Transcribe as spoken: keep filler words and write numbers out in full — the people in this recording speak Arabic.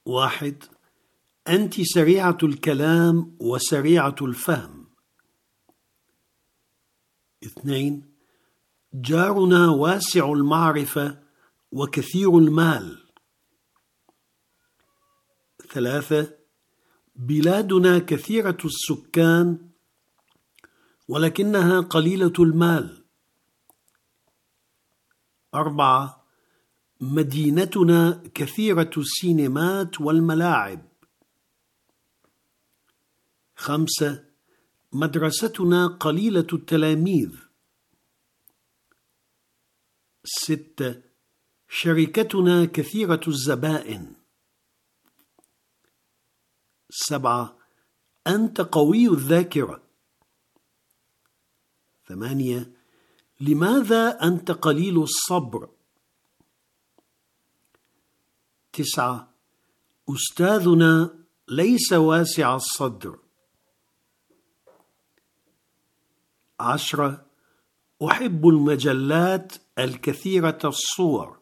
واحد: أنت سريعة الكلام وسريعة الفهم. اثنين: جارنا واسع المعرفة وكثير المال. ثلاثة: بلادنا كثيرة السكان ولكنها قليلة المال. أربعة: مدينتنا كثيرة السينمات والملاعب. خمسة: مدرستنا قليلة التلاميذ. ستة: شركتنا كثيرة الزبائن. سبعة: أنت قوي الذاكرة. ثمانية: لماذا أنت قليل الصبر؟ تسعة: أستاذنا ليس واسع الصدر. عشرة: أحب المجلات الكثيرة الصور.